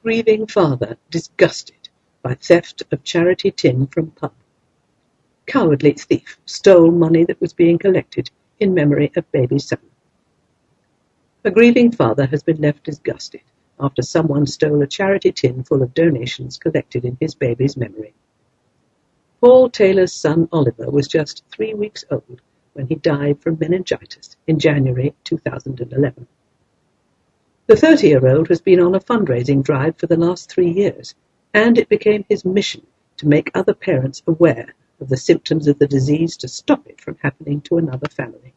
Grieving father disgusted by theft of charity tin from pub. Cowardly thief stole money that was being collected in memory of baby son. A grieving father has been left disgusted after someone stole a charity tin full of donations collected in his baby's memory. Paul Taylor's son Oliver was just 3 weeks old when he died from meningitis in January 2011. The 30-year-old has been on a fundraising drive for the last 3 years, and it became his mission to make other parents aware of the symptoms of the disease to stop it from happening to another family.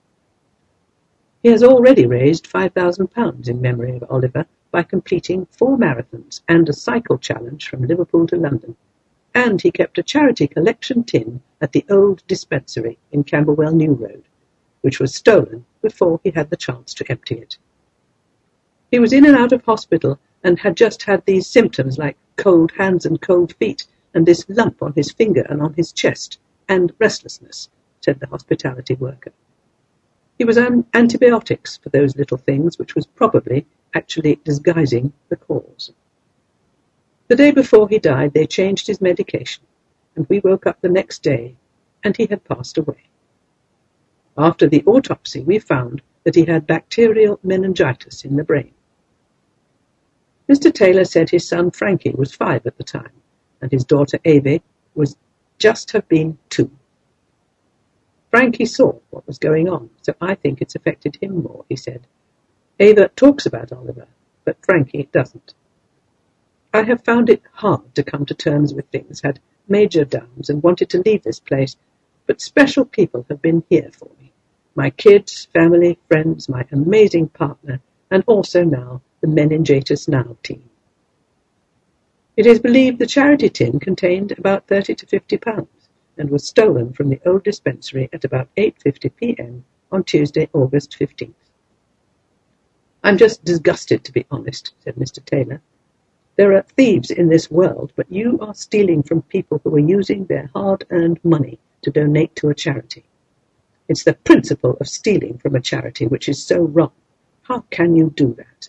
He has already raised £5,000 in memory of Oliver by completing 4 marathons and a cycle challenge from Liverpool to London, and he kept a charity collection tin at the old dispensary in Camberwell New Road, which was stolen before he had the chance to empty it. He was in and out of hospital and had just had these symptoms like cold hands and cold feet and this lump on his finger and on his chest, and restlessness, said the hospitality worker. He was on antibiotics for those little things, which was probably actually disguising the cause. The day before he died, they changed his medication, and we woke up the next day, and he had passed away. After the autopsy, we found that he had bacterial meningitis in the brain. Mr. Taylor said his son Frankie was 5 at the time, and his daughter Ava was just have been 2. Frankie saw what was going on, so I think it's affected him more, he said. Ava talks about Oliver, but Frankie doesn't. I have found it hard to come to terms with things, had major downs and wanted to leave this place, but special people have been here for me. My kids, family, friends, my amazing partner, and also now the Meningitis Now team. It is believed the charity tin contained about £30 to £50 and was stolen from the old dispensary at about 8:50 p.m. on Tuesday, August 15th. I'm just disgusted, to be honest, said Mr. Taylor. There are thieves in this world, but you are stealing from people who are using their hard-earned money to donate to a charity. It's the principle of stealing from a charity which is so wrong. How can you do that?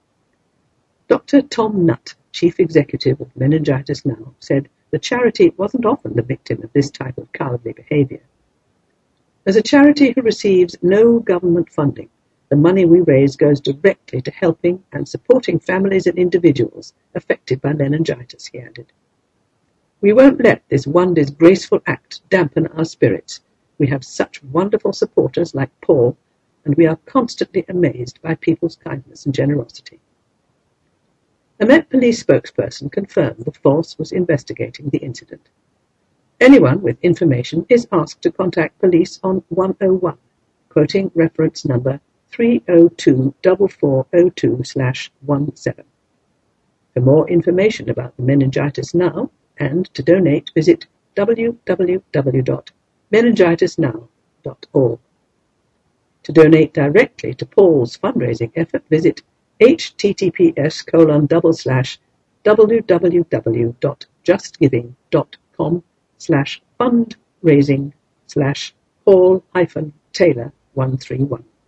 Dr. Tom Nutt, Chief Executive of Meningitis Now, said the charity wasn't often the victim of this type of cowardly behaviour. As a charity who receives no government funding, the money we raise goes directly to helping and supporting families and individuals affected by meningitis, he added. We won't let this one disgraceful act dampen our spirits. We have such wonderful supporters like Paul, and we are constantly amazed by people's kindness and generosity. A Met Police spokesperson confirmed the force was investigating the incident. Anyone with information is asked to contact police on 101, quoting reference number 302-4402/17. For more information about the Meningitis Now and to donate, visit www.meningitisnow.org. To donate directly to Paul's fundraising effort, visit https://www.justgiving.com/fundraising/Paul-Taylor 131.